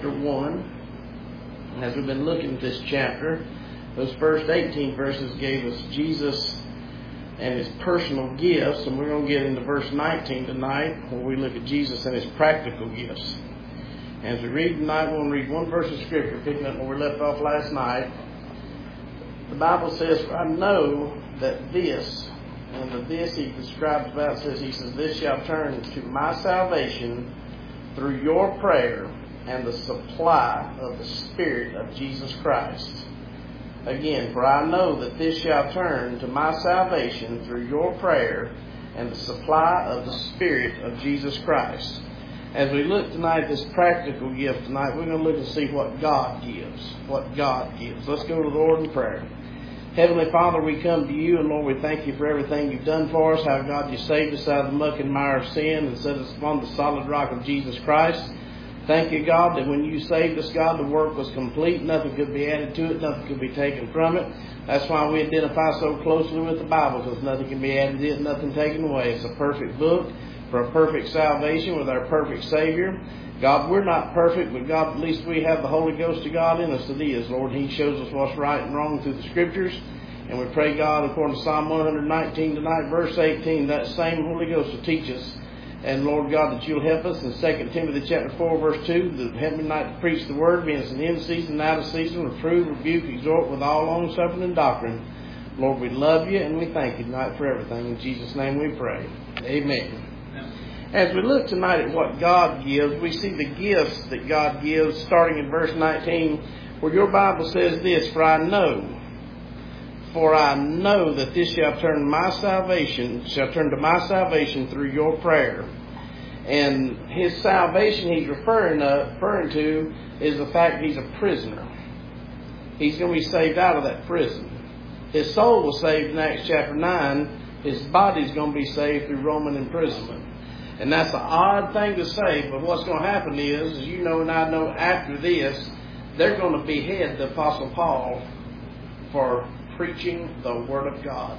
chapter 1. As we've been looking at this chapter, those first 18 verses gave us Jesus and His personal gifts, and we're going to get into verse 19 tonight, where we look at Jesus and His practical gifts. As we read tonight, we're going to read one verse of Scripture, picking up where we left off last night. The Bible says, "For I know that this," and the "this" He describes about, He says, "this shall turn to my salvation through your prayer and the supply of the Spirit of Jesus Christ." Again, "for I know that this shall turn to my salvation through your prayer and the supply of the Spirit of Jesus Christ." As we look tonight at this practical gift tonight, we're going to look and see what God gives. What God gives. Let's go to the Lord in prayer. Heavenly Father, we come to You, and Lord, we thank You for everything You've done for us, how God You saved us out of the muck and mire of sin and set us upon the solid rock of Jesus Christ. Thank You, God, that when You saved us, God, the work was complete. Nothing could be added to it. Nothing could be taken from it. That's why we identify so closely with the Bible, because nothing can be added to it, nothing taken away. It's a perfect book for a perfect salvation with our perfect Savior. God, we're not perfect, but God, at least we have the Holy Ghost of God in us that He is, Lord. He shows us what's right and wrong through the Scriptures. And we pray, God, according to Psalm 119 tonight, verse 18, that same Holy Ghost will teach us. And Lord God, that You'll help us in 2 Timothy chapter 4, verse 2, that help me not to preach the word, being it's an in season and out of season, reprove, rebuke, exhort with all long suffering and doctrine. Lord, we love You and we thank You tonight for everything. In Jesus' name we pray. Amen. As we look tonight at what God gives, we see the gifts that God gives, starting in verse 19, where Your Bible says this, "For I know that this shall turn to my salvation through Your prayer." And His salvation He's referring to is the fact He's a prisoner. He's going to be saved out of that prison. His soul was saved in Acts chapter 9. His body's going to be saved through Roman imprisonment. And that's an odd thing to say, but what's going to happen is, as you know and I know, after this, they're going to behead the Apostle Paul for preaching the Word of God.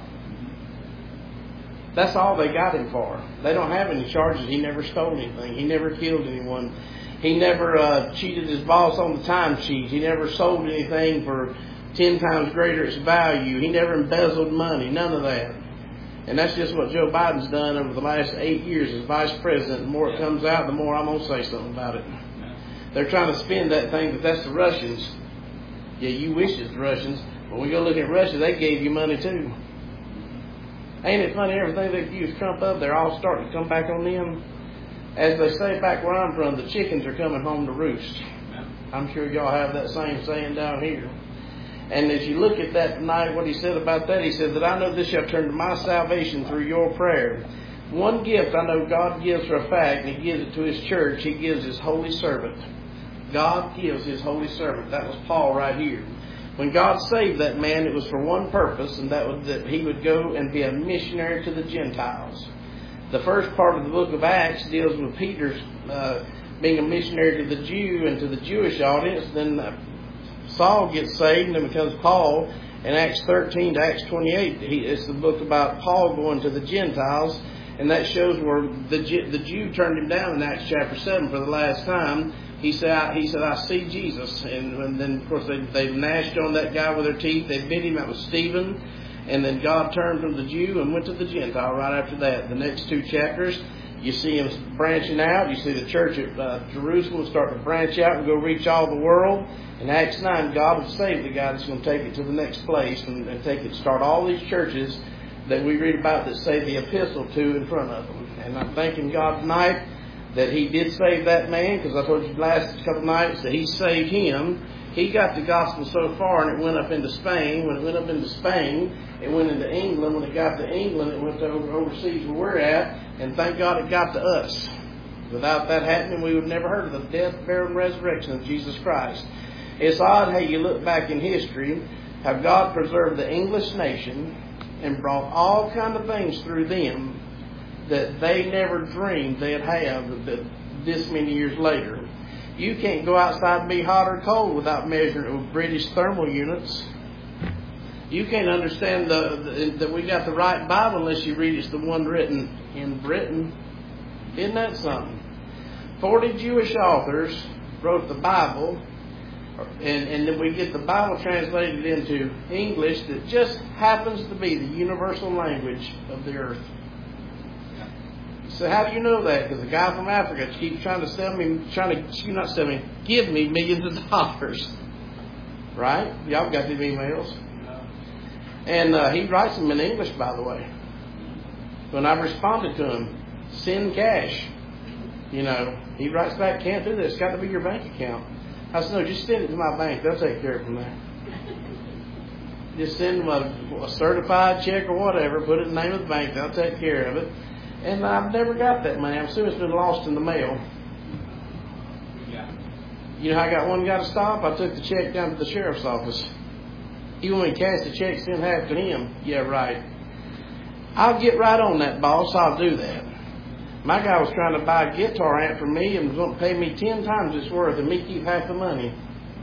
That's all they got him for. They don't have any charges. He never stole anything. He never killed anyone. He never cheated his boss on the timesheet. He never sold anything for 10 times greater its value. He never embezzled money. None of that. And that's just what Joe Biden's done over the last 8 years as vice president. The more it comes out, the more I'm going to say something about it. They're trying to spin that thing, but that's the Russians. Yeah, you wish it's the Russians. When we go look at Russia, they gave you money too. Ain't it funny, everything they use Trump up, they're all starting to come back on them. As they say back where I'm from, the chickens are coming home to roost. I'm sure y'all have that same saying down here. And as you look at that tonight, what he said about that, he said that I know this shall turn to my salvation through your prayer. One gift I know God gives for a fact, and He gives it to His church. He gives His holy servant. God gives His holy servant. That was Paul right here. When God saved that man, it was for one purpose, and that was that he would go and be a missionary to the Gentiles. The first part of the book of Acts deals with Peter's being a missionary to the Jew and to the Jewish audience. Then Saul gets saved and then becomes Paul. In Acts 13 to Acts 28, it's the book about Paul going to the Gentiles. And that shows where the Jew turned him down in Acts chapter 7 for the last time. He said, I see Jesus. And then, of course, they gnashed on that guy with their teeth. They bit him. That was Stephen. And then God turned from the Jew and went to the Gentile right after that. The next two chapters, you see Him branching out. You see the church at Jerusalem start to branch out and go reach all the world. In Acts 9, God would save the guy that's going to take it to the next place and start all these churches that we read about that say the epistle to in front of them. And I'm thanking God tonight that He did save that man, because I told you last couple of nights that He saved him. He got the gospel so far and it went up into Spain. When it went up into Spain, it went into England. When it got to England, it went to overseas where we're at. And thank God it got to us. Without that happening, we would have never heard of the death, burial, and resurrection of Jesus Christ. It's odd how you look back in history, how God preserved the English nation and brought all kind of things through them that they never dreamed they'd have this many years later. You can't go outside and be hot or cold without measuring it with British thermal units. You can't understand that we got the right Bible unless you read it's the one written in Britain. Isn't that something? 40 Jewish authors wrote the Bible, and then we get the Bible translated into English that just happens to be the universal language of the earth. So how do you know that? Because the guy from Africa keeps trying to give me millions of dollars. Right? Y'all got these emails. And he writes them in English, by the way. When I responded to him, send cash. He writes back, can't do this. It's got to be your bank account. I said, no, just send it to my bank. They'll take care of it from there. Just send them a certified check or whatever. Put it in the name of the bank. They'll take care of it. And I've never got that money. I'm assuming it's been lost in the mail. Yeah. You know how I got one guy to stop? I took the check down to the sheriff's office. He wanted me to cash the check, send half to him. Yeah, right. I'll get right on that, boss. I'll do that. My guy was trying to buy a guitar amp for me and was going to pay me 10 times its worth and me keep half the money.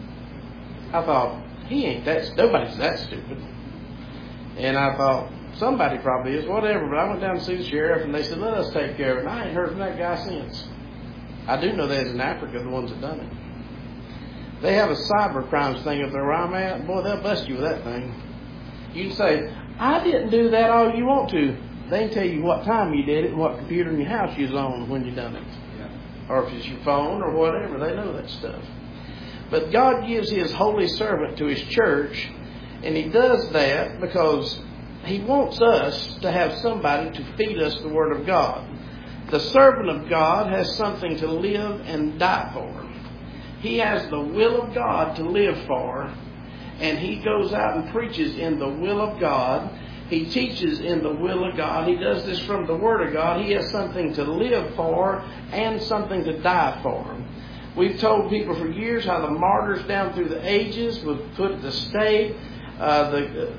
I thought, nobody's that stupid. And I thought, somebody probably is, whatever. But I went down to see the sheriff and they said, let us take care of it. And I ain't heard from that guy since. I do know that in Africa, the ones that done it. They have a cyber crimes thing up there where I'm at. Boy, they'll bust you with that thing. You can say, I didn't do that all you want to. They can tell you what time you did it and what computer in your house you was on when you done it. Yeah. Or if it's your phone or whatever, they know that stuff. But God gives His holy servant to His church, and He does that because He wants us to have somebody to feed us the Word of God. The servant of God has something to live and die for. He has the will of God to live for, and he goes out and preaches in the will of God. He teaches in the will of God. He does this from the Word of God. He has something to live for and something to die for. We've told people for years how the martyrs down through the ages were put to stake. The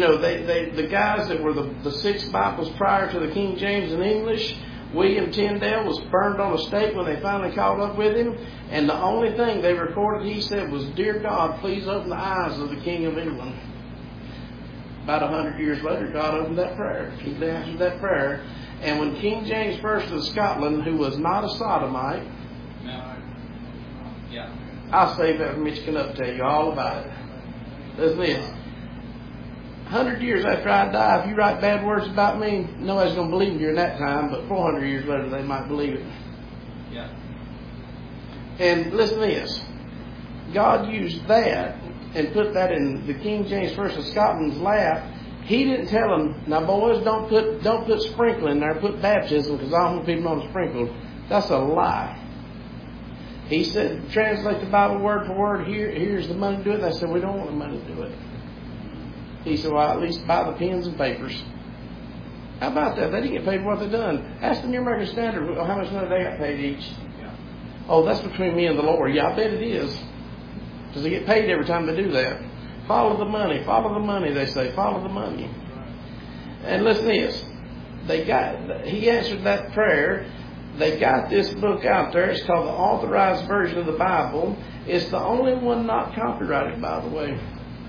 guys that were the 6 Bibles prior to the King James in English, William Tyndale was burned on a stake when they finally caught up with him. And the only thing they recorded, he said, was, "Dear God, please open the eyes of the King of England." About 100 years later, God opened that prayer. He answered that prayer. And when King James I of Scotland, who was not a sodomite, I'll save that for Mitch Canuck to tell you all about it. Listen to this. 100 years after I die, if you write bad words about me, nobody's going to believe you during that time, but 400 years later, they might believe it. Yeah. And listen to this. God used that and put that in the King James I of Scotland's lap. He didn't tell them, now boys, don't put sprinkle in there, put baptism, because I don't want people on sprinkled. That's a lie. He said, translate the Bible word for word. Here's the money to do it. They said, we don't want the money to do it. He said, well, at least buy the pens and papers. How about that? They didn't get paid for what they done. Ask the New American Standard how much money they got paid each. Yeah. Oh, that's between me and the Lord. Yeah, I bet it is. Because they get paid every time they do that. Follow the money. Follow the money, they say. Follow the money. And listen to this. He answered that prayer. They got this book out there. It's called the Authorized Version of the Bible. It's the only one not copyrighted, by the way.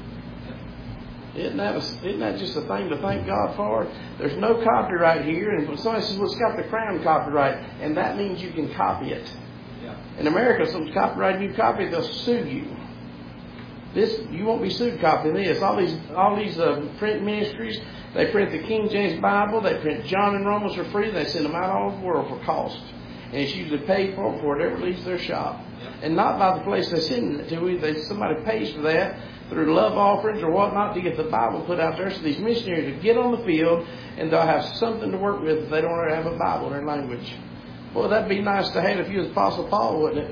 Isn't that just a thing to thank God for? There's no copyright here. And when somebody says, well, it's got the Crown copyright, and that means you can copy it. Yeah. In America, if something's copyrighted, you copy it, they'll sue you. You won't be sued copying this. All these print ministries, they print the King James Bible, they print John and Romans for free, they send them out all over the world for cost. And it's usually paid for before it ever leaves their shop. Yep. And not by the place they send it to. Somebody pays for that through love offerings or whatnot to get the Bible put out there so these missionaries will get on the field and they'll have something to work with if they don't already have a Bible in their language. Boy, that'd be nice to have if you was Apostle Paul, wouldn't it?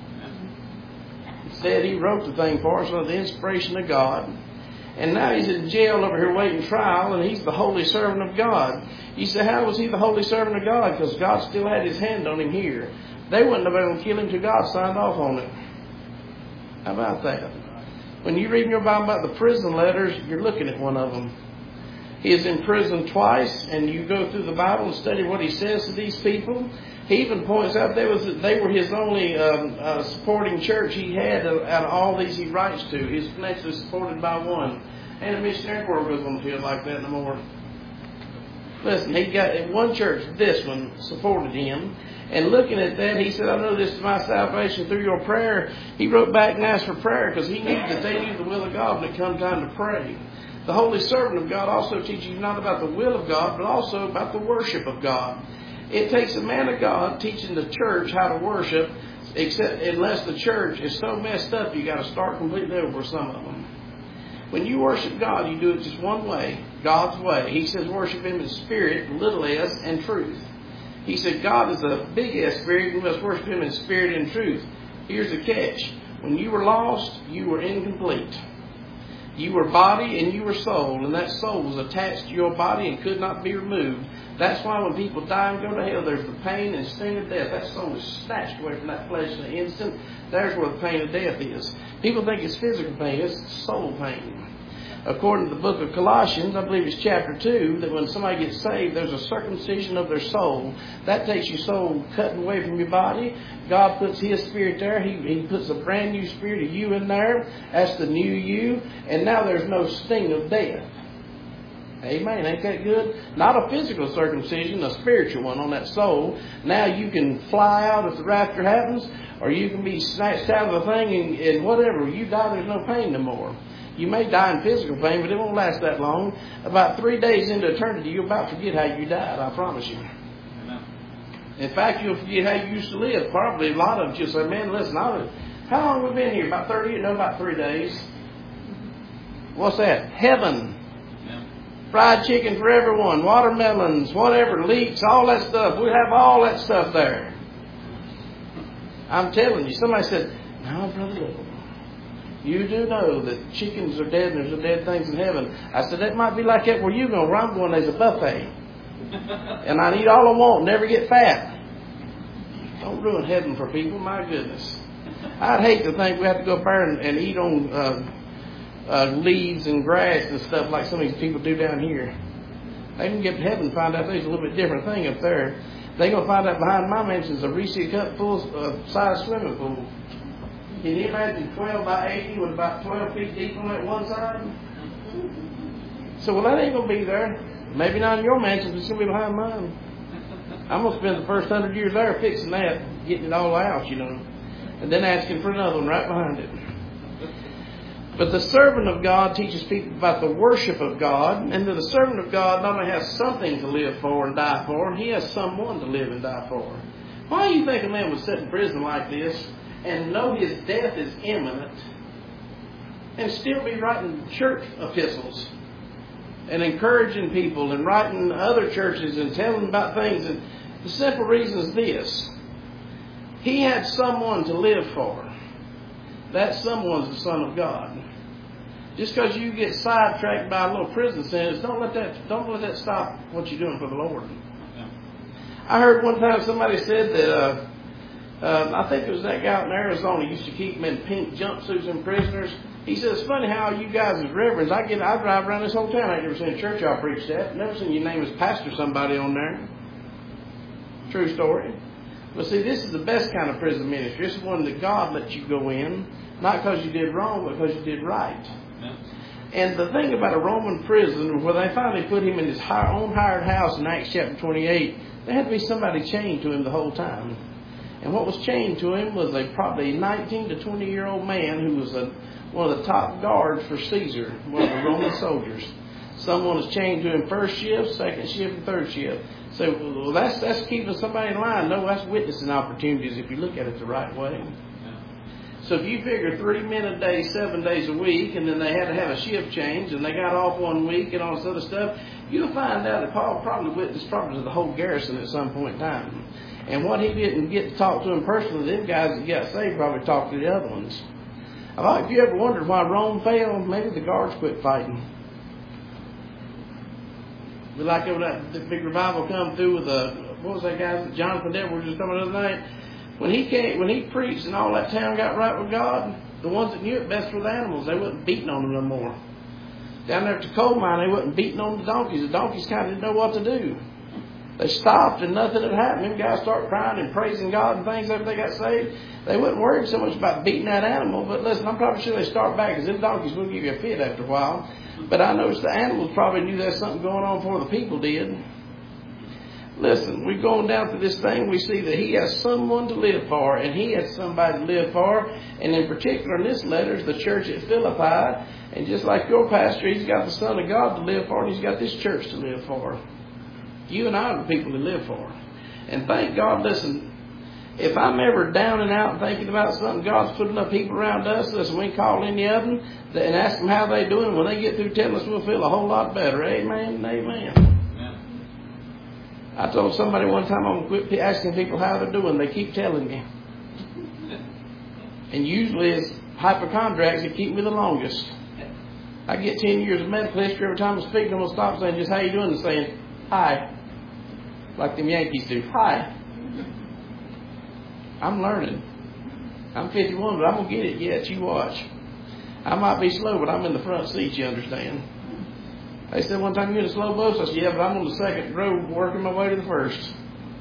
Instead, he wrote the thing for us under the inspiration of God. And now he's in jail over here waiting trial, and he's the holy servant of God. You say, how was he the holy servant of God? Because God still had his hand on him here. They wouldn't have been able to kill him until God signed off on it. How about that? When you read in your Bible about the prison letters, you're looking at one of them. He is in prison twice, and you go through the Bible and study what he says to these people. He even points out they were his only supporting church he had out of all these he writes to. He's financially supported by one. And the missionary world goes on the field like that no more. Listen, he got in one church, this one supported him. And looking at that, he said, I know this is my salvation through your prayer. He wrote back and asked for prayer because he knew that they knew the will of God when it come time to pray. The Holy Servant of God also teaches you not about the will of God, but also about the worship of God. It takes a man of God teaching the church how to worship, except unless the church is so messed up, you got to start completely over some of them. When you worship God, you do it just one way, God's way. He says worship Him in spirit, little s, and truth. He said God is a big S spirit. We must worship Him in spirit and truth. Here's the catch. When you were lost, you were incomplete. You were body and you were soul, and that soul was attached to your body and could not be removed. That's why when people die and go to hell, there's the pain and sting of death. That soul is snatched away from that flesh in an instant. There's where the pain of death is. People think it's physical pain. It's soul pain. According to the book of Colossians, I believe it's chapter 2, that when somebody gets saved, there's a circumcision of their soul. That takes your soul cutting away from your body. God puts His spirit there. He puts a brand new spirit of you in there. That's the new you. And now there's no sting of death. Amen. Ain't that good? Not a physical circumcision, a spiritual one on that soul. Now you can fly out if the rapture happens, or you can be snatched out of the thing and whatever. You die, there's no pain no more. You may die in physical pain, but it won't last that long. About 3 days into eternity, you'll about forget how you died, I promise you. Amen. In fact, you'll forget how you used to live. Probably a lot of you say, man, listen, how long have we been here? About 30 years? No, about 3 days. What's that? Heaven. Fried chicken for everyone, watermelons, whatever, leeks, all that stuff. We have all that stuff there. I'm telling you, somebody said, no, Brother Little, you do know that chickens are dead and there's dead things in heaven. I said, that might be like that where you're going. Where I'm going, there's a buffet. And I eat all I want, never get fat. Don't ruin heaven for people, my goodness. I'd hate to think we have to go up there and eat on leaves and grass and stuff like some of these people do down here. They can get to heaven and find out there's a little bit different thing up there. They're going to find out behind my mansion's a Reese Cup full size swimming pool. Can you imagine 12 by 80 with about 12 feet deep on that one side? So, well, that ain't going to be there. Maybe not in your mansion, but it's going to be behind mine. I'm going to spend the first 100 years there fixing that, getting it all out, you know, and then asking for another one right behind it. But the servant of God teaches people about the worship of God, and that the servant of God not only has something to live for and die for, he has someone to live and die for. Why do you think a man would sit in prison like this and know his death is imminent and still be writing church epistles and encouraging people and writing other churches and telling them about things? And the simple reason is this: he had someone to live for. That someone's the Son of God. Just because you get sidetracked by a little prison sentence, don't let that stop what you're doing for the Lord. Yeah. I heard one time somebody said that I think it was that guy out in Arizona used to keep them in pink jumpsuits and prisoners. He said, it's funny how you guys as reverends, I drive around this whole town. I ain't never seen a church y'all preach that. Never seen your name as pastor somebody on there. True story. But see, this is the best kind of prison ministry. This is one that God lets you go in, not because you did wrong, but because you did right. Yeah. And the thing about a Roman prison, where they finally put him in his own hired house in Acts chapter 28, there had to be somebody chained to him the whole time. And what was chained to him was probably 19 to 20-year-old man who was one of the top guards for Caesar, one of the Roman soldiers. Someone was chained to him first shift, second shift, and third shift. So, well, that's keeping somebody in line. No, that's witnessing opportunities if you look at it the right way. So if you figure 3 men a day, 7 days a week, and then they had to have a shift change, and they got off 1 week and all this other stuff, you'll find out that Paul probably witnessed probably to the whole garrison at some point in time. And what he didn't get to talk to them personally, them guys that got saved probably talked to the other ones. I thought, if you ever wondered why Rome fell, maybe the guards quit fighting. But like when that big revival come through with what was that guy, Jonathan Edwards was coming the other night. When he preached and all that town got right with God, the ones that knew it best were the animals. They wasn't beating on them no more. Down there at the coal mine, they wasn't beating on the donkeys. The donkeys kind of didn't know what to do. They stopped and nothing had happened. Them guys started crying and praising God and things after they got saved. They wasn't worried so much about beating that animal. But listen, I'm probably sure they start back, because them donkeys will give you a fit after a while. But I noticed the animals probably knew there's something going on before the people did. Listen, we're going down through this thing, we see that he has someone to live for, and he has somebody to live for, and in particular in this letter is the church at Philippi, and just like your pastor, he's got the Son of God to live for, and he's got this church to live for. You and I are the people to live for. And thank God, listen, if I'm ever down and out thinking about something, God's putting up people around us, listen, we call any of them and ask them how they're doing. When they get through telling us, we'll feel a whole lot better. Amen and amen. I told somebody one time, I'm going to quit asking people how they're doing. They keep telling me. And usually it's hypochondriacs that keep me the longest. I get 10 years of medical history. Every time I speak to them, I'll stop saying, just how you doing? And saying, hi. Like them Yankees do. Hi. I'm learning. I'm 51, but I'm going to get it yet. You watch. I might be slow, but I'm in the front seat, you understand. They said one time, you in a slow bus? I said, yeah, but I'm on the second row working my way to the first.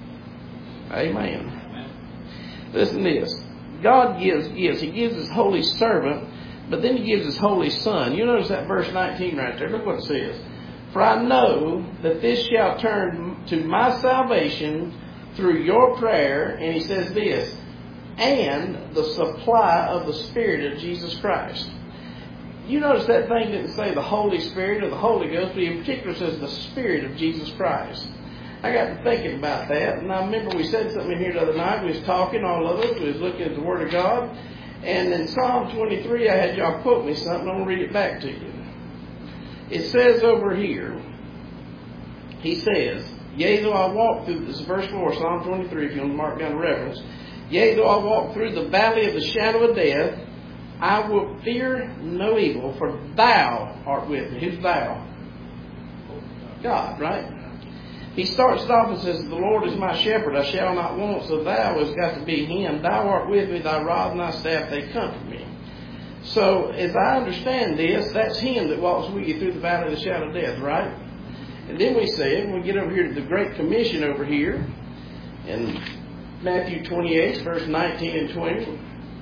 Amen. Listen to this. God gives. He gives His holy servant, but then He gives His holy Son. You notice that verse 19 right there. Look what it says. For I know that this shall turn to my salvation through your prayer, and He says this, and the supply of the Spirit of Jesus Christ. You notice that thing didn't say the Holy Spirit or the Holy Ghost, but in particular says the Spirit of Jesus Christ. I got to thinking about that, and I remember we said something in here the other night. We was talking, all of us. We was looking at the Word of God. And in Psalm 23, I had y'all quote me something. I'm going to read it back to you. It says over here, he says, yea, though I walk through, this is verse 4, Psalm 23, if you want to mark down the reference. Yea, though I walk through the valley of the shadow of death, I will fear no evil, for thou art with me. Who's thou? God, right? He starts it off and says, the Lord is my shepherd, I shall not want. So thou has got to be Him. Thou art with me, thy rod and thy staff, they comfort me. So as I understand this, that's Him that walks with you through the valley of the shadow of death, right? And then we said, when we get over here to the Great Commission over here, in Matthew 28, verse 19 and 20.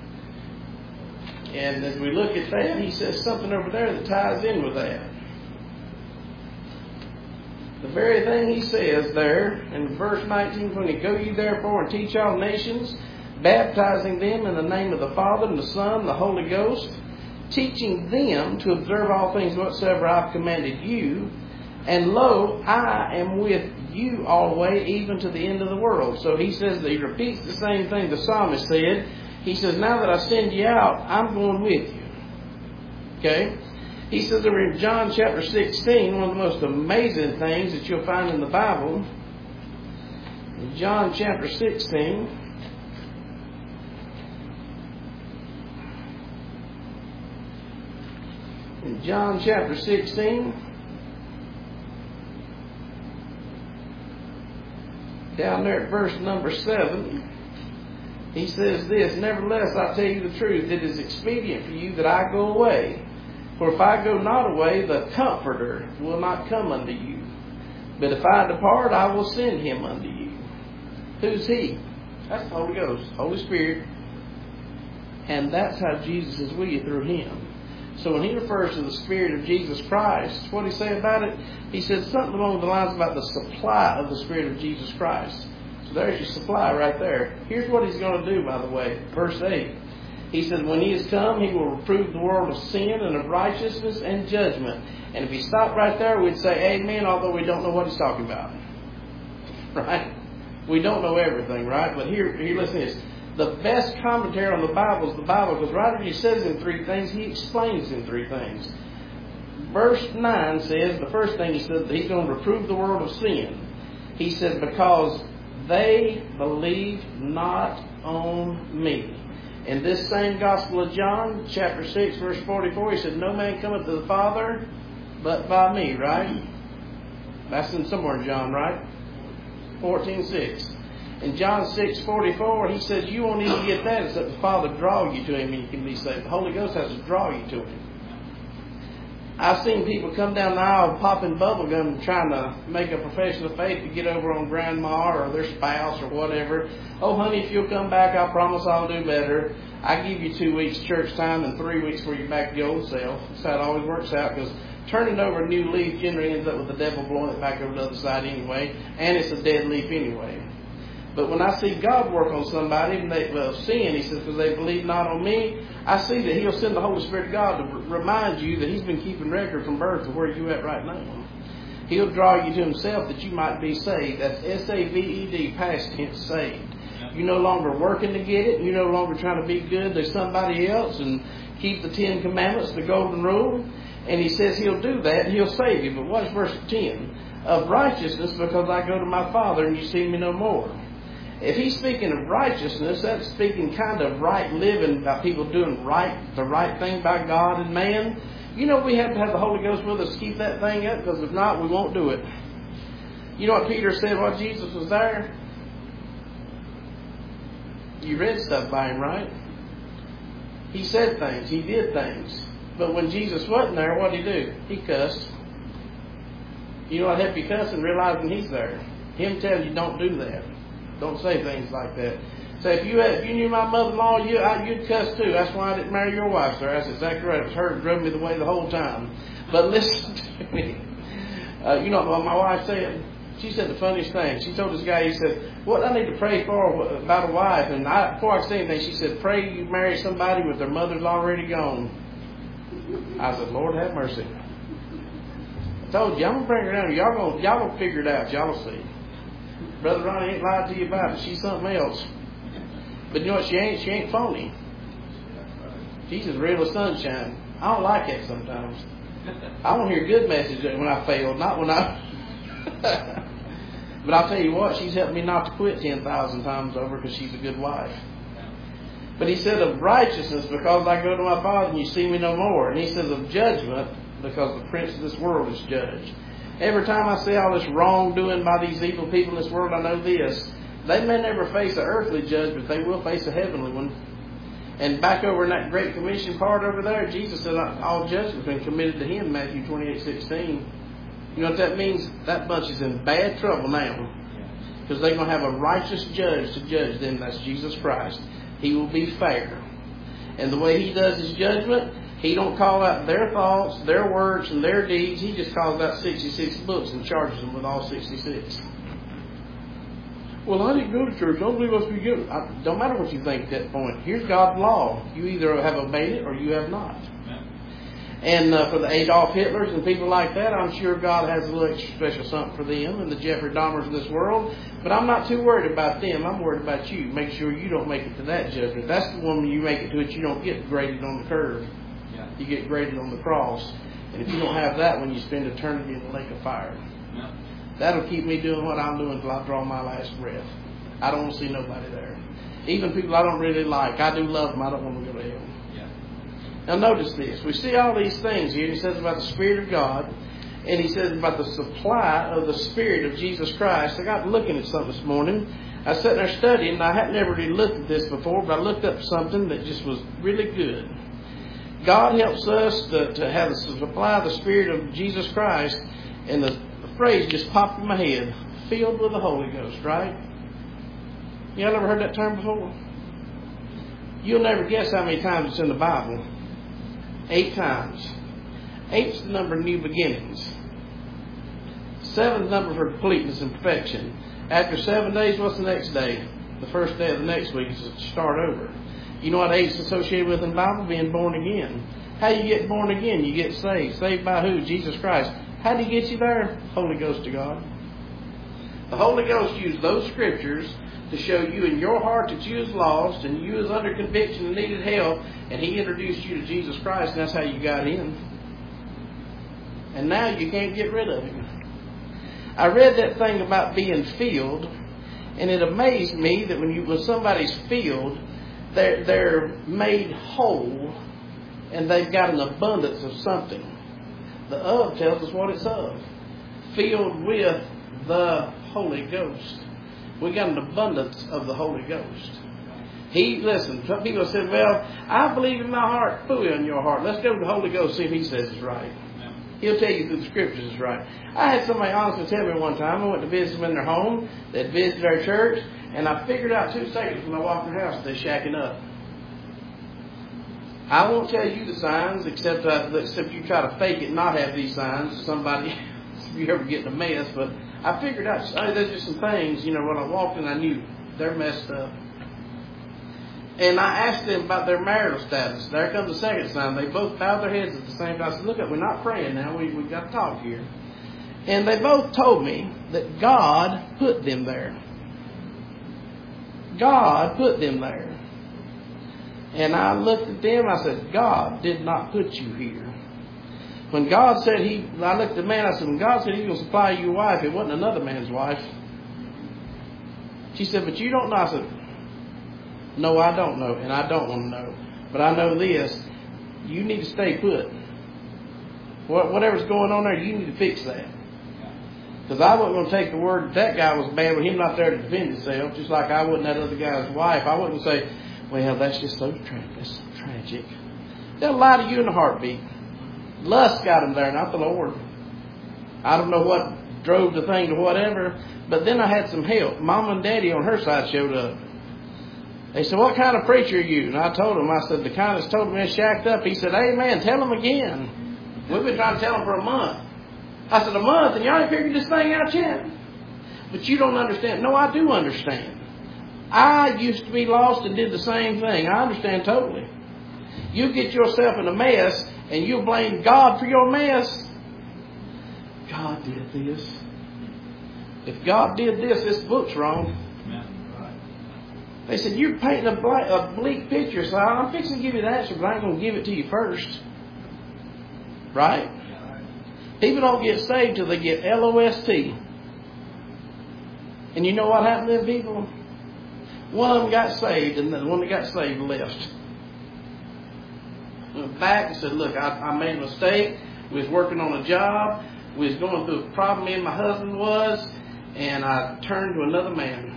And as we look at that, he says something over there that ties in with that. The very thing he says there in verse 19, when he go ye therefore and teach all nations, baptizing them in the name of the Father and the Son and the Holy Ghost, teaching them to observe all things whatsoever I've commanded you, and lo, I am with you always, even to the end of the world. So he says that he repeats the same thing the psalmist said. He says, now that I send you out, I'm going with you. Okay? He says over in John chapter 16, one of the most amazing things that you'll find in the Bible, in John chapter 16, in John chapter 16, down there at verse number 7, he says this, nevertheless, I tell you the truth, it is expedient for you that I go away. For if I go not away, the Comforter will not come unto you. But if I depart, I will send Him unto you. Who's He? That's the Holy Ghost, Holy Spirit. And that's how Jesus is with you, through Him. So when he refers to the Spirit of Jesus Christ, what did he say about it? He said something along the lines about the supply of the Spirit of Jesus Christ. So there's your supply right there. Here's what He's going to do, by the way. Verse 8. He said, when He is come, He will reprove the world of sin and of righteousness and judgment. And if He stopped right there, we'd say amen, although we don't know what He's talking about. Right? We don't know everything, right? But here listen to this. The best commentary on the Bible is the Bible, because right after He says in three things, He explains in three things. Verse 9 says, the first thing He said, that He's going to reprove the world of sin. He said, because they believe not on Me. In this same Gospel of John, chapter 6, verse 44, He said, no man cometh to the Father but by Me, right? That's in somewhere in John, right? 14:6. In John 6:44, He says, you won't even get that except the Father draw you to Him and you can be saved. The Holy Ghost has to draw you to Him. I've seen people come down the aisle popping bubble gum trying to make a profession of faith to get over on grandma or their spouse or whatever. Oh, honey, if you'll come back, I promise I'll do better. I give you 2 weeks church time and 3 weeks for you back to your old self. That's how it always works out, because turning over a new leaf generally ends up with the devil blowing it back over the other side anyway, and it's a dead leaf anyway. But when I see God work on somebody, and sin, he says, because they believe not on me, I see that he'll send the Holy Spirit of God to remind you that he's been keeping record from birth to where you're at right now. He'll draw you to himself that you might be saved. That's S-A-V-E-D, past tense, saved. You're no longer working to get it. You're no longer trying to be good to somebody else and keep the 10 Commandments, the golden rule. And he says he'll do that and he'll save you. But what's verse 10? Of righteousness, because I go to my Father and you see me no more. If he's speaking of righteousness, that's speaking kind of right living, about people doing the right thing by God and man. You know, we have to have the Holy Ghost with us to keep that thing up, because if not, we won't do it. You know what Peter said while Jesus was there? You read stuff by him, right? He said things. He did things. But when Jesus wasn't there, what did he do? He cussed. You know what helped you cuss? And realizing he's there. Him telling you don't do that. Don't say things like that. Say, if you knew my mother-in-law, you'd cuss too. That's why I didn't marry your wife, sir. That's exactly right. It was her that drove me the way the whole time. But listen to me. You know what my wife said? She said the funniest thing. She told this guy, he said, what I need to pray for about a wife? And before I could say anything, she said, pray you marry somebody with their mother's already gone. I said, Lord have mercy. I told you, I'm going to bring her down. Y'all gonna figure it out. Y'all will see. Brother Ronnie ain't lied to you about it. She's something else. But you know what she ain't? She ain't phony. She's as real as sunshine. I don't like that sometimes. I want to hear good messages when I fail, not when I... But I'll tell you what, she's helped me not to quit 10,000 times over because she's a good wife. But he said of righteousness, because I go to my Father and you see me no more. And he says of judgment, because the prince of this world is judged. Every time I see all this wrongdoing by these evil people in this world, I know this. They may never face an earthly judgment, they will face a heavenly one. And back over in that Great Commission part over there, Jesus said all judgment has been committed to him, Matthew 28:16. You know what that means? That bunch is in bad trouble now. Because they're going to have a righteous judge to judge them. That's Jesus Christ. He will be fair. And the way he does his judgment, he don't call out their thoughts, their works, and their deeds. He just calls out 66 books and charges them with all 66. Well, I didn't go to church. I don't believe I must be good. Don't matter what you think at that point. Here's God's law. You either have obeyed it or you have not. And for the Adolf Hitlers and people like that, I'm sure God has a little extra special something for them and the Jeffrey Dahmers of this world. But I'm not too worried about them. I'm worried about you. Make sure you don't make it to that judgment. That's the one when you make it to it, you don't get graded on the curve. Yeah. You get graded on the cross. And if you don't have that one, you spend eternity in the lake of fire. Yeah. That'll keep me doing what I'm doing until I draw my last breath. I don't want to see nobody there. Even people I don't really like. I do love them. I don't want to go to hell. Now notice this. We see all these things here. He says about the Spirit of God. And he says about the supply of the Spirit of Jesus Christ. I got looking at something this morning. I was sitting there studying. And I had never really looked at this before. But I looked up something that just was really good. God helps us to have the supply of the Spirit of Jesus Christ. And the phrase just popped in my head. Filled with the Holy Ghost, right? Y'all ever heard that term before? You'll never guess how many times it's in the Bible. 8 times. 8's the number of new beginnings. 7's the number for completeness and perfection. After 7 days, what's the next day? The first day of the next week is to start over. You know what 8's associated with in the Bible? Being born again. How you get born again? You get saved. Saved by who? Jesus Christ. How do he get you there? Holy Ghost of God. The Holy Ghost used those scriptures to show you in your heart that you was lost and you was under conviction and needed help, and he introduced you to Jesus Christ, and that's how you got in. And now you can't get rid of him. I read that thing about being filled, and it amazed me that when somebody's filled, they're made whole, and they've got an abundance of something. The of tells us what it's of. Filled with the Holy Ghost. We got an abundance of the Holy Ghost. Listen, some people said, well, I believe in my heart, fully in your heart. Let's go to the Holy Ghost, see if he says it's right. He'll tell you through the scriptures it's right. I had somebody honestly tell me one time, I went to visit them in their home, they'd visited our church, and I figured out 2 seconds when I walked in the house, they're shacking up. I won't tell you the signs except you try to fake it and not have these signs. Somebody, if you ever get in a mess. But I figured out, there's just some things, when I walked in, I knew they're messed up. And I asked them about their marital status. There comes the second sign. They both bowed their heads at the same time. I said, look, we're not praying now. We've got to talk here. And they both told me that God put them there. God put them there. And I looked at them, I said, God did not put you here. When God said I looked at the man, I said, when God said He's going to supply you a wife, it wasn't another man's wife. She said, but you don't know. I said, no, I don't know, and I don't want to know. But I know this, you need to stay put. Whatever's going on there, you need to fix that. Because I wasn't going to take the word that guy was bad with him not there to defend himself, just like I wasn't that other guy's wife. I wouldn't say, well, that's just so tragic. They'll lie to you in a heartbeat. Lust got them there, not the Lord. I don't know what drove the thing to whatever, but then I had some help. Mom and Daddy on her side showed up. They said, what kind of preacher are you? And I told them, I said, the kind that's told me I shacked up. He said, amen, tell them again. We've been trying to tell them for a month. I said, a month, and y'all ain't figured this thing out yet? But you don't understand. No, I do understand. I used to be lost and did the same thing. I understand totally. You get yourself in a mess, and you blame God for your mess. God did this. If God did this, this book's wrong. They said, you're painting a bleak picture. So I'm fixing to give you the answer, but I ain't going to give it to you first. Right? People don't get saved till they get LOST. And you know what happened to them people? One of them got saved, and the one that got saved left. Went back and said, look, I made a mistake. We was working on a job. We was going through a problem, me and my husband was, and I turned to another man.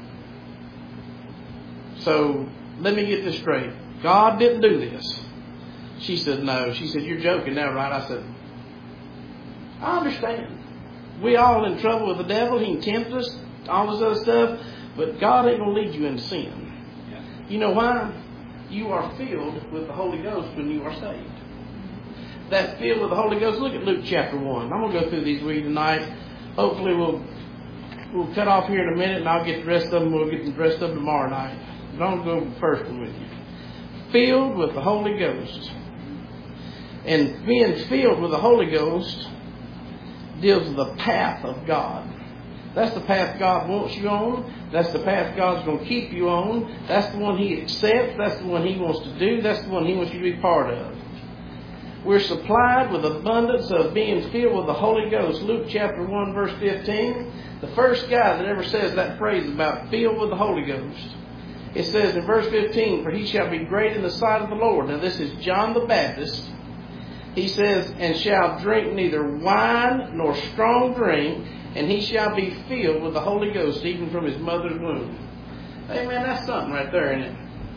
So, let me get this straight. God didn't do this. She said, no. She said, you're joking now, right? I said, I understand. We all in trouble with the devil. He can tempt us, all this other stuff. But God ain't going to lead you into sin. Yeah. You know why? You are filled with the Holy Ghost when you are saved. That filled with the Holy Ghost. Look at Luke chapter 1. I'm going to go through these with you tonight. Hopefully we'll cut off here in a minute, and I'll get the rest of them. We'll get the rest of them tomorrow night. But I'm going to go over the first one with you. Filled with the Holy Ghost. And being filled with the Holy Ghost deals with the path of God. That's the path God wants you on. That's the path God's going to keep you on. That's the one He accepts. That's the one He wants to do. That's the one He wants you to be part of. We're supplied with abundance of being filled with the Holy Ghost. Luke chapter 1 verse 15. The first guy that ever says that phrase about filled with the Holy Ghost. It says in verse 15, for he shall be great in the sight of the Lord. Now this is John the Baptist. He says, and shall drink neither wine nor strong drink, and he shall be filled with the Holy Ghost even from his mother's womb. Hey man, that's something right there, isn't it?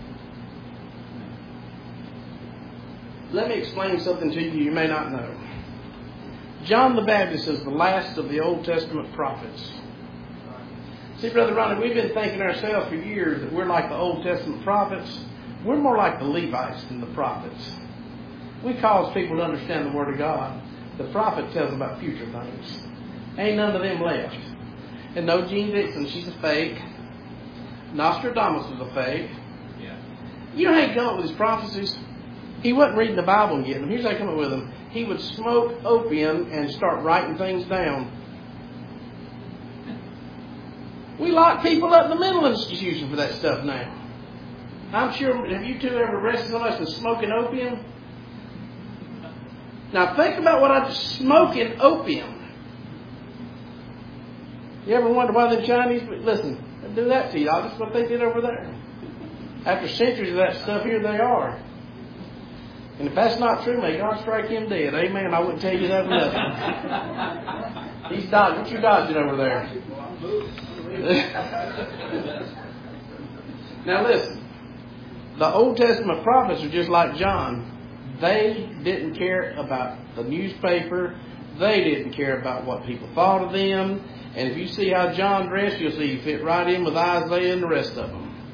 Let me explain something to you may not know. John the Baptist is the last of the Old Testament prophets. See, Brother Ronnie, we've been thinking ourselves for years that we're like the Old Testament prophets. We're more like the Levites than the prophets. We cause people to understand the Word of God. The prophet tells them about future things. Ain't none of them left. And no Jean Dixon, she's a fake. Nostradamus was a fake. Yeah. You know how he come up with his prophecies? He wasn't reading the Bible and getting them. Here's how he come up with them. He would smoke opium and start writing things down. We lock people up in the mental institution for that stuff now. I'm sure, have you two ever arrested somebody for smoking opium? Now think about what I just smoking opium. You ever wonder why the Chinese, listen, they do that to you. That's what they did over there. After centuries of that stuff, here they are. And if that's not true, may God strike him dead. Amen. I wouldn't tell you that for nothing. He's dodging. What you dodging over there? Now listen. The Old Testament prophets are just like John. They didn't care about the newspaper. They didn't care about what people thought of them. And if you see how John dressed, you'll see he fit right in with Isaiah and the rest of them.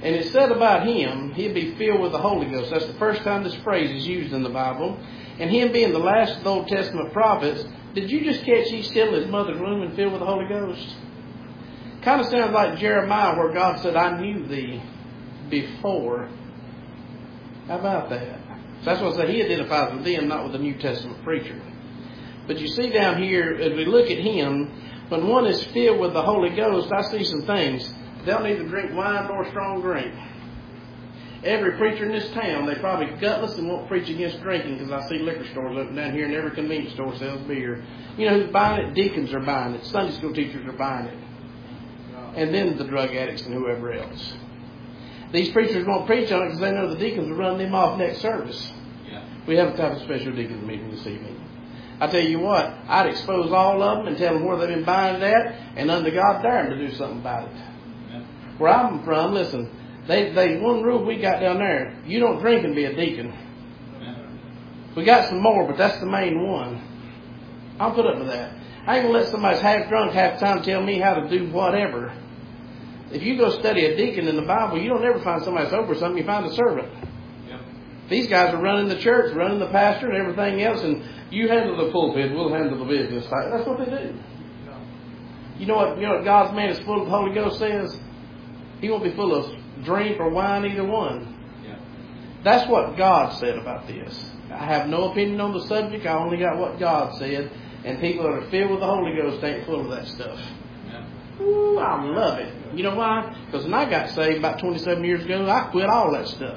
And it said about him, he'd be filled with the Holy Ghost. That's the first time this phrase is used in the Bible. And him being the last of the Old Testament prophets, did you just catch he's still in his mother's womb and filled with the Holy Ghost? Kind of sounds like Jeremiah where God said, I knew thee before. How about that? So that's what I say. He identifies with them, not with the New Testament preacher. But you see down here, as we look at him, when one is filled with the Holy Ghost, I see some things. They'll neither drink wine nor strong drink. Every preacher in this town, they probably gutless and won't preach against drinking, because I see liquor stores up and down here, and every convenience store sells beer. You know who's buying it? Deacons are buying it. Sunday school teachers are buying it. And then the drug addicts and whoever else. These preachers won't preach on it because they know the deacons will run them off next service. Yeah. We have a type of special deacons meeting this evening. I tell you what, I'd expose all of them and tell them where they've been buying it at, and under God dare them to do something about it. Yeah. Where I'm from, listen, they one rule we got down there: you don't drink and be a deacon. Yeah. We got some more, but that's the main one. I'll put up with that. I ain't gonna let somebody half drunk half the time tell me how to do whatever. If you go study a deacon in the Bible, you don't ever find somebody sober something, you find a servant. Yep. These guys are running the church, running the pastor and everything else, and you handle the pulpit, we'll handle the business. That's what they do. Yeah. You know what God's man is full of the Holy Ghost says? He won't be full of drink or wine, either one. Yeah. That's what God said about this. I have no opinion on the subject, I only got what God said, and people that are filled with the Holy Ghost ain't full of that stuff. Ooh, I love it. You know why? Because when I got saved about 27 years ago, I quit all that stuff.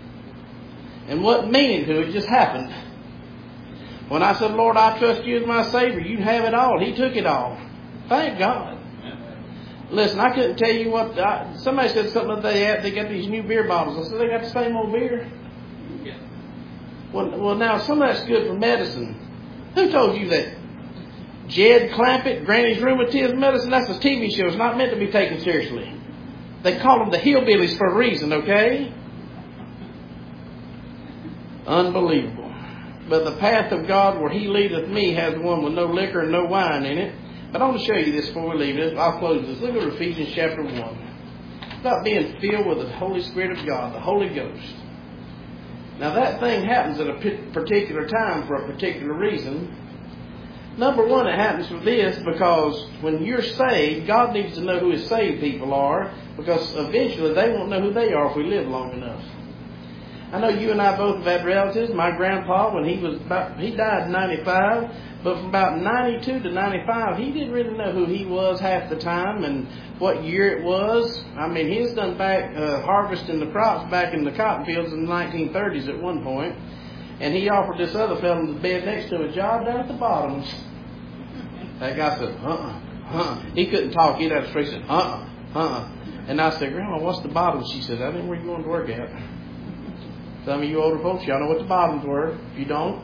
And wasn't meaning to, it just happened. When I said, Lord, I trust you as my Savior, you have it all. He took it all. Thank God. Listen, I couldn't tell you what... somebody said something that they got these new beer bottles. I said, they got the same old beer? Yeah. Well, now, some of that's good for medicine. Who told you that? Jed Clampett, Granny's Rheumatism Medicine, that's a TV show. It's not meant to be taken seriously. They call them the hillbillies for a reason, okay? Unbelievable. But the path of God where He leadeth me has one with no liquor and no wine in it. But I want to show you this before we leave this. I'll close this. Look at Ephesians chapter 1. It's about being filled with the Holy Spirit of God, the Holy Ghost. Now that thing happens at a particular time for a particular reason. Number one, it happens for this because when you're saved, God needs to know who His saved people are, because eventually they won't know who they are if we live long enough. I know you and I both have had relatives. My grandpa, when he died in 95, but from about 92 to 95, he didn't really know who he was half the time and what year it was. I mean, he was done back harvesting the crops back in the cotton fields in the 1930s at one point. And he offered this other fellow in the bed next to him a job down at the bottoms. That guy said, He couldn't talk. He'd have to straight say, And I said, Grandma, what's the bottoms? She said, that ain't where you going to work at. Some of you older folks, y'all know what the bottoms were. If you don't,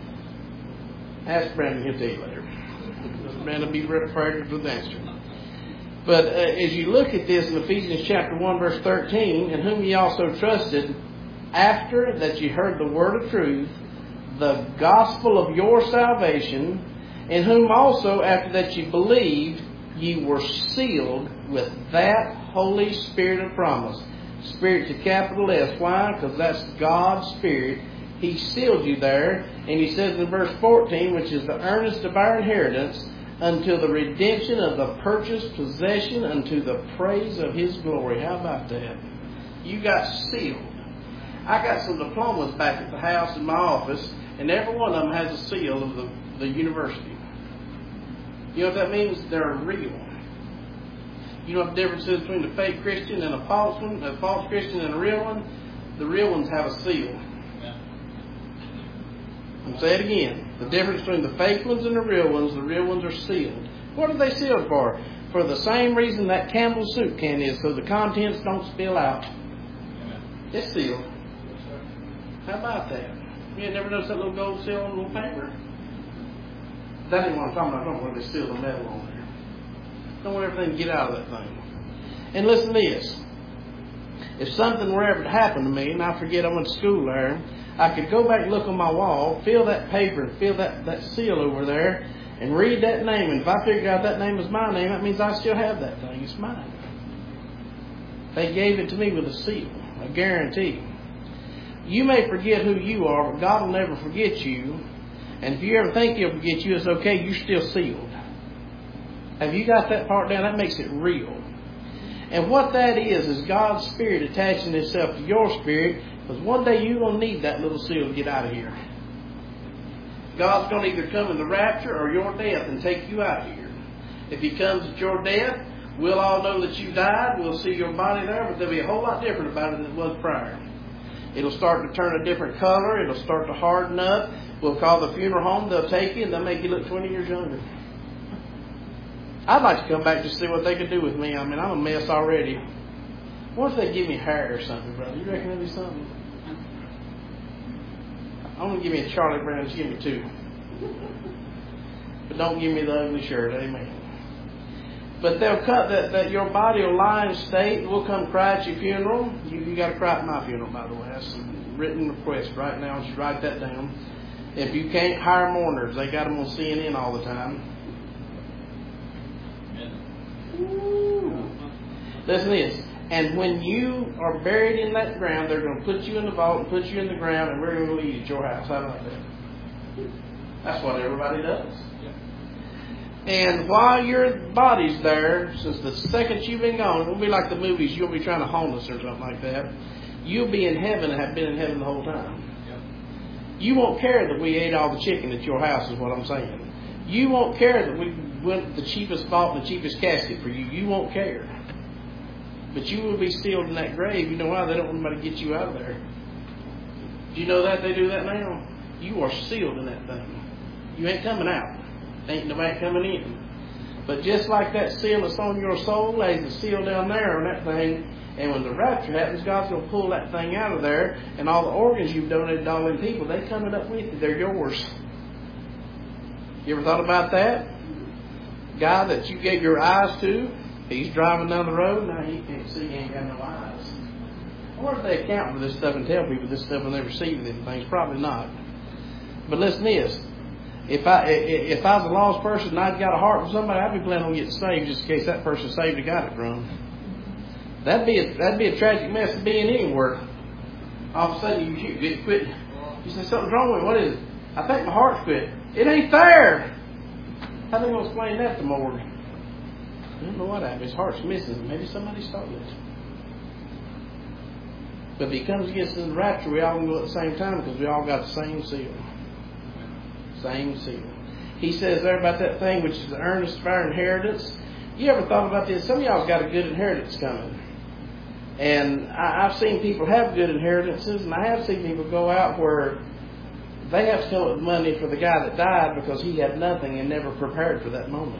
ask Brandon. He'll tell you later. Brandon will be prepared for the answer. But as you look at this in Ephesians chapter 1, verse 13, in whom ye also trusted, after that ye heard the word of truth, the gospel of your salvation, in whom also, after that ye believed, ye were sealed with that Holy Spirit of promise. Spirit to capital S. Why? Because that's God's Spirit. He sealed you there. And He says in verse 14, which is the earnest of our inheritance, until the redemption of the purchased possession, unto the praise of His glory. How about that? You got sealed. I got some diplomas back at the house in my office, and every one of them has a seal of the university. You know what that means? They're real. You know what the difference is between a fake Christian and a false one? A false Christian and a real one? The real ones have a seal. Yeah. I'll say it again. The difference between the fake ones and the real ones are sealed. What are they sealed for? For the same reason that Campbell soup can is, so the contents don't spill out. Yeah. It's sealed. How about that? You never noticed that little gold seal on a little paper? That ain't what I'm talking about. I don't want to seal the metal on there. Don't want everything to get out of that thing. And listen to this. If something were ever to happen to me, and I forget I went to school there, I could go back and look on my wall, feel that paper, and feel that seal over there, and read that name. And if I figured out that name was my name, that means I still have that thing. It's mine. They gave it to me with a seal. I guarantee. You may forget who you are, but God will never forget you. And if you ever think He'll forget you, it's okay. You're still sealed. Have you got that part down? That makes it real. And what that is God's Spirit attaching itself to your spirit, because one day you're going to need that little seal to get out of here. God's going to either come in the rapture or your death and take you out of here. If He comes at your death, we'll all know that you died. We'll see your body there, but there'll be a whole lot different about it than it was prior. It'll start to turn a different color. It'll start to harden up. We'll call the funeral home. They'll take you and they'll make you look 20 years younger. I'd like to come back to see what they could do with me. I mean, I'm a mess already. What if they give me hair or something, brother? You reckon that'd be something? I'm going to give me a Charlie Brown. Just give me 2. But don't give me the ugly shirt. Amen. But they'll cut that your body will lie in state. We'll come cry at your funeral. You got to cry at my funeral, by the way. That's a written request right now. Just write that down. If you can't hire mourners, they got them on CNN all the time. Ooh. Listen to this. And when you are buried in that ground, they're going to put you in the vault and put you in the ground, and we're going to leave at your house. How about that? That's what everybody does. And while your body's there, since the second you've been gone, it won't be like the movies, you'll be trying to haunt us or something like that. You'll be in heaven and have been in heaven the whole time. You won't care that we ate all the chicken at your house, is what I'm saying. You won't care that we went the cheapest vault and the cheapest casket for you. You won't care. But you will be sealed in that grave. You know why? They don't want anybody to get you out of there. Do you know that? They do that now. You are sealed in that thing. You ain't coming out. Ain't nobody coming in. But just like that seal that's on your soul, there's a seal down there on that thing. And when the rapture happens, God's going to pull that thing out of there. And all the organs you've donated to all them people, they're coming up with you. They're yours. You ever thought about that? Guy that you gave your eyes to, he's driving down the road. Now he can't see. He ain't got no eyes. I wonder if they account for this stuff and tell people this stuff when they receive them things. Probably not. But listen to this. If I was a lost person and I'd got a heart for somebody, I'd be planning on getting saved just in case that person saved and got it from. That'd be a tragic mess to be in anywhere. All of a sudden you get quit. You say something's wrong with me. What is it? I think my heart's quit. It ain't there. How are they going to explain that to Morgan? I don't know what happened. His heart's missing. Maybe somebody stole it. But if He comes against us in the rapture, we all can go at the same time because we all got the same seal. Same seal. He says there about that thing which is the earnest of our inheritance. You ever thought about this? Some of y'all got a good inheritance coming. And I've seen people have good inheritances, and I have seen people go out where they have to come up with money for the guy that died because he had nothing and never prepared for that moment.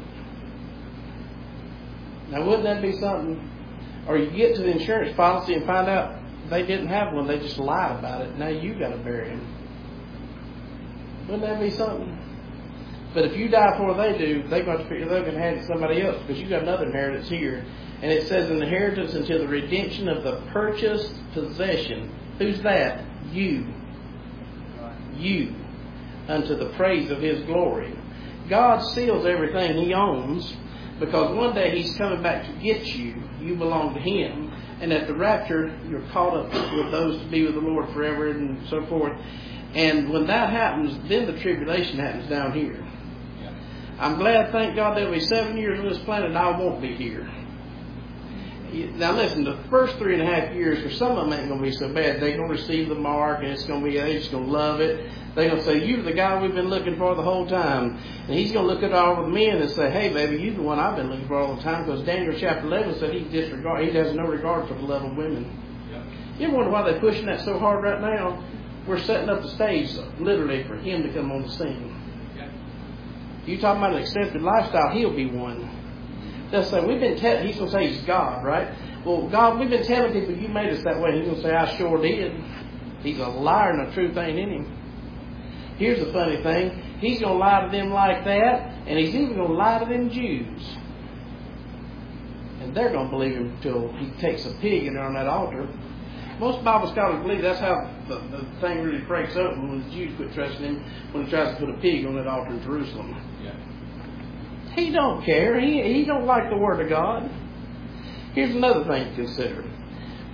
Now, wouldn't that be something? Or you get to the insurance policy and find out they didn't have one. They just lied about it. Now you got to bury him. Wouldn't that be something? But if you die before they do, they're going to figure they're going to hand it to somebody else because you got another inheritance here. And it says an inheritance until the redemption of the purchased possession. Who's that? You. You. Unto the praise of His glory. God seals everything He owns because one day He's coming back to get you. You belong to Him. And at the rapture, you're caught up with those to be with the Lord forever and so forth. And when that happens, then the tribulation happens down here. I'm glad, thank God, there'll be 7 years on this planet and I won't be here. Now listen, the first 3.5 years for some of them ain't going to be so bad. They're going to receive the mark and it's going to be, they're just going to love it. They're going to say, you're the guy we've been looking for the whole time. And He's going to look at all the men and say, hey baby, you're the one I've been looking for all the time, because Daniel chapter 11 said He has no regard for the love of women. You ever wonder why they're pushing that so hard right now? We're setting up the stage literally for Him to come on the scene. You talking about an accepted lifestyle, He'll be one. They'll say, He's going to say He's God, right? Well, God, we've been telling people you made us that way. He's going to say, I sure did. He's a liar and the truth ain't in Him. Here's the funny thing. He's going to lie to them like that, and He's even going to lie to them Jews. And they're going to believe Him until He takes a pig in there on that altar. Most Bible scholars believe that's how the thing really breaks open when the Jews quit trusting Him, when He tries to put a pig on that altar in Jerusalem. He don't care. He don't like the Word of God. Here's another thing to consider.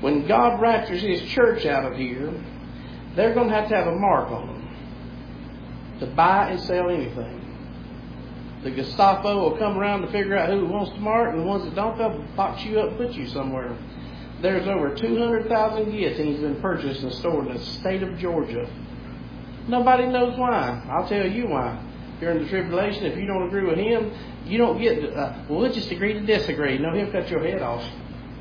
When God raptures His church out of here, they're going to have a mark on them to buy and sell anything. The Gestapo will come around to figure out who wants to mark, and the ones that don't, they'll box you up and put you somewhere. There's over 200,000 guillotines been purchased and stored in the state of Georgia. Nobody knows why. I'll tell you why. During the tribulation, if you don't agree with Him, you don't get, well, we'll just agree to disagree. No, He'll cut your head off.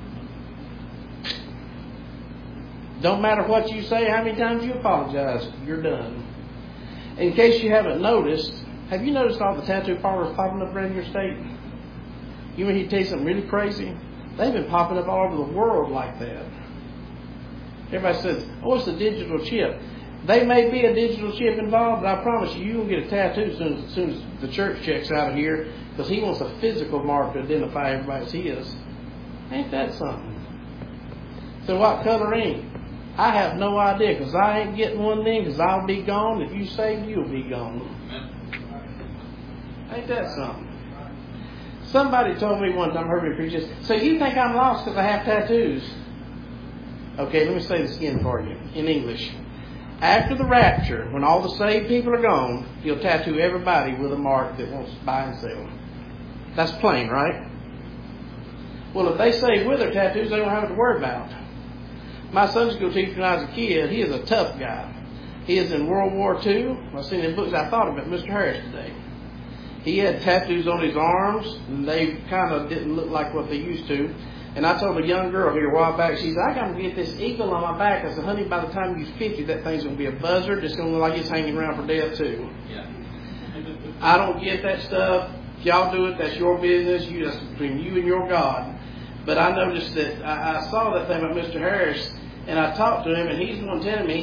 Don't matter what you say, how many times you apologize, you're done. In case you haven't noticed, have you noticed all the tattoo parlors popping up around your state? You want me to tell you something really crazy? They've been popping up all over the world like that. Everybody says, oh, it's a digital chip. They may be a digital chip involved, but I promise you, you'll get a tattoo as soon as the church checks out of here, because He wants a physical mark to identify everybody as His. Ain't that something? So what color ink? I have no idea, because I ain't getting one then, because I'll be gone. If you save, you'll be gone. Ain't that something? Somebody told me one time, I heard me preach this, so you think I'm lost because I have tattoos? Okay, let me say this again for you, in English. After the rapture, when all the saved people are gone, He'll tattoo everybody with a mark that wants to buy and sell. That's plain, right? Well, if they save with their tattoos, they don't have to worry about. My Sunday school teacher when I was a kid, he is a tough guy. He is in World War II. I've seen in books. I thought about Mr. Harris today. He had tattoos on his arms, and they kind of didn't look like what they used to. And I told a young girl here a while back, she said, I got to get this eagle on my back. I said, honey, by the time you're 50, that thing's going to be a buzzard. It's going to look like it's hanging around for death, too. Yeah. I don't get that stuff. If y'all do it, that's your business. That's between you and your God. But I noticed that I saw that thing about Mr. Harris, and I talked to him, and he's the one telling me, he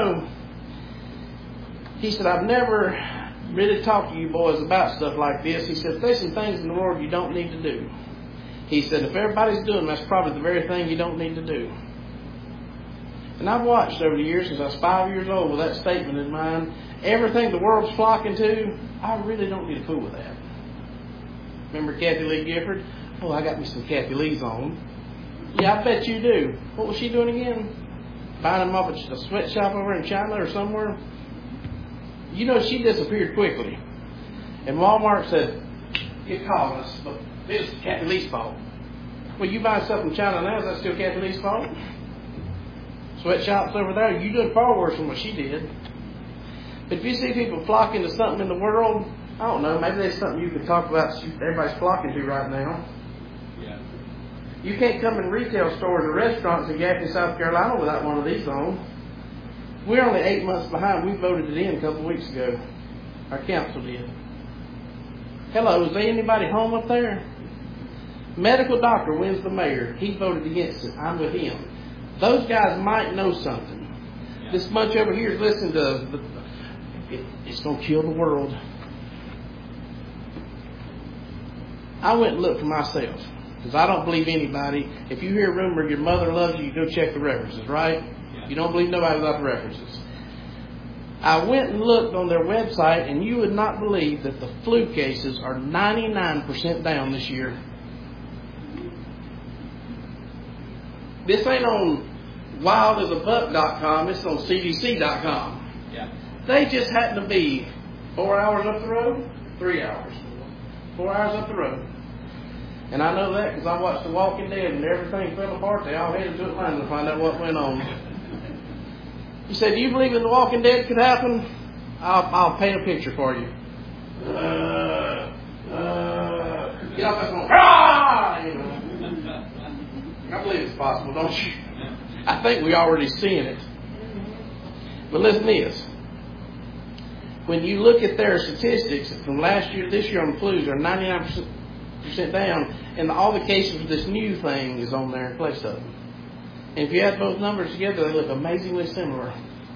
said, I've never really talked to you boys about stuff like this. He said, there's some things in the world you don't need to do. He said, if everybody's doing them, that's probably the very thing you don't need to do. And I've watched over the years, since I was 5 years old, with that statement in mind, everything the world's flocking to, I really don't need to fool with that. Remember Kathy Lee Gifford? Oh, I got me some Kathy Lee's on. Yeah, I bet you do. What was she doing again? Buying them off at a sweatshop over in China or somewhere? You know, she disappeared quickly. And Walmart said, you called us, but it's Kathy Lee's fault. Well, you buy stuff from China now, is that still Kathy Lee's fault? Sweatshops over there, you doing far worse than what she did. But if you see people flocking to something in the world, I don't know, maybe there's something you can talk about everybody's flocking to right now. Yeah. You can't come in retail stores or restaurants in Gaffney, South Carolina without one of these on. We're only 8 months behind. We voted it in a couple of weeks ago. Our council did. Hello, is there anybody home up there? Medical doctor wins the mayor. He voted against it. I'm with him. Those guys might know something. Yeah. This bunch over here is listening to it's going to kill the world. I went and looked for myself because I don't believe anybody. If you hear a rumor your mother loves you, you go check the references, right? Yeah. You don't believe nobody without the references. I went and looked on their website, and you would not believe that the flu cases are 99% down this year. This ain't on wildasabuck.com. It's on CDC.com. Yeah. They just happen to be 4 hours up the road, 3 hours. 4 hours up the road. And I know that because I watched The Walking Dead and everything fell apart. They all headed to Atlanta to find out what went on. You say, do you believe in The Walking Dead could happen? I'll paint a picture for you. Get off that phone. Ah! You know. I believe it's possible, don't you? I think we already seeing it. But listen to this. When you look at their statistics from last year to this year on the flus, they're 99% down, and all the cases of this new thing is on there in place of them. And if you add both numbers together, they look amazingly similar.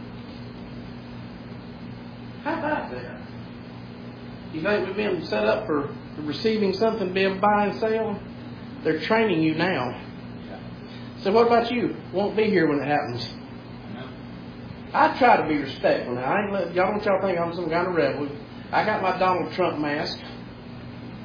How about that? You think we've been set up for receiving something to be able to buy and sell? They're training you now. So what about you? Won't be here when it happens. I try to be respectful now. Y'all don't y'all think I'm some kind of rebel. I got my Donald Trump mask.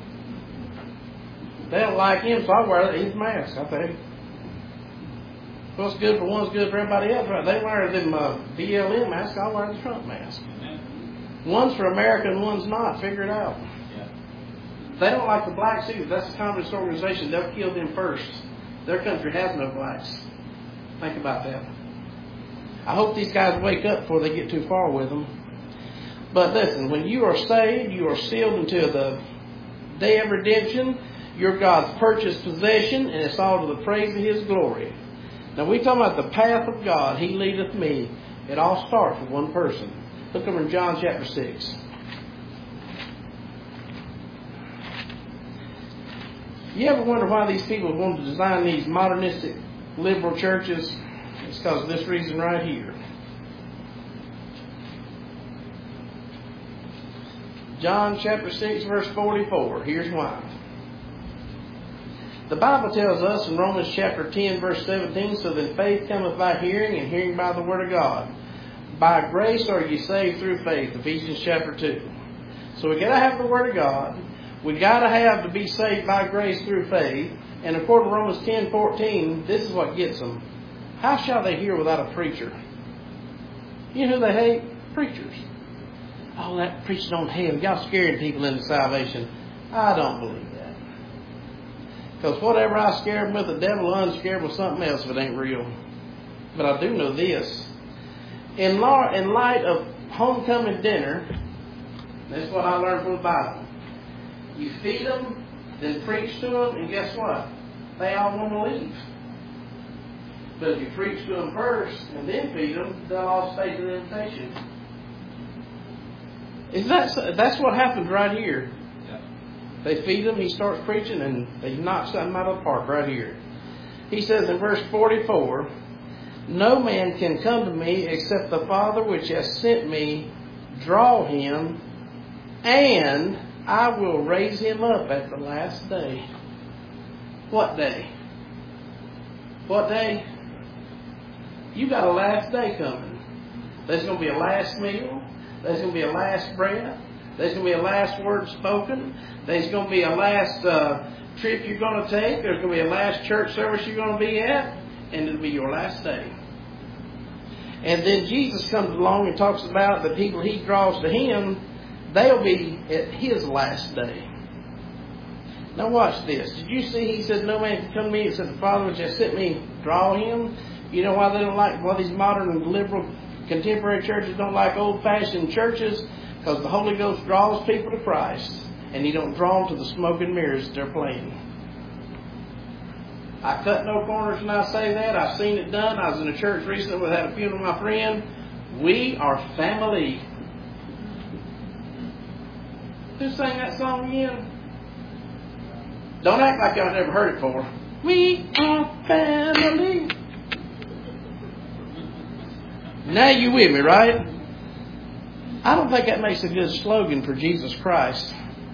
They don't like him, so I wear his mask, I think. What's good for one's good for everybody else, right? They wear them BLM masks. I wear the Trump mask. One's for America and one's not. Figure it out. Yeah. They don't like the blacks either. That's a communist organization. They'll kill them first. Their country has no blacks. Think about that. I hope these guys wake up before they get too far with them. But listen, when you are saved, you are sealed until the day of redemption. You're God's purchased possession, and it's all to the praise of His glory. Now, we talk about the path of God. He leadeth me. It all starts with one person. Look over in John chapter 6. You ever wonder why these people want to design these modernistic liberal churches? It's because of this reason right here. John chapter 6 verse 44. Here's why. The Bible tells us in Romans chapter 10 verse 17, so then faith cometh by hearing, and hearing by the word of God. By grace are ye saved through faith. Ephesians chapter 2. So we got to have the word of God. We got to have to be saved by grace through faith. And according to Romans 10:14, this is what gets them. How shall they hear without a preacher? You know who they hate? Preachers. Oh, that preaching on hell. Y'all scaring people into salvation. I don't believe that. Because whatever I scare them with, the devil will unscare them with something else if it ain't real. But I do know this. In light of homecoming dinner, that's what I learned from the Bible. You feed them, then preach to them, and guess what? They all want to leave. But if you preach to them first and then feed them, they'll all stay to the invitation. That's what happens right here. Yeah. They feed him, he starts preaching, and they knock something out of the park right here. He says in verse 44, no man can come to me except the Father which has sent me draw him, and I will raise him up at the last day. What day? What day? You got a last day coming. There's going to be a last meal. There's going to be a last breath. There's going to be a last word spoken. There's going to be a last trip you're going to take. There's going to be a last church service you're going to be at. And it'll be your last day. And then Jesus comes along and talks about the people He draws to Him. They'll be at His last day. Now watch this. Did you see He said, no man can come to me except the Father which has sent me draw him? You know why they don't like, why these modern and liberal contemporary churches don't like old-fashioned churches? Because the Holy Ghost draws people to Christ. And He don't draw them to the smoke and mirrors that they're playing. I cut no corners when I say that. I've seen it done. I was in a church recently where I had a funeral of my friend. We are family. Who sang that song again? Don't act like y'all never heard it before. We are family. Now you with me, right? I don't think that makes a good slogan for Jesus Christ.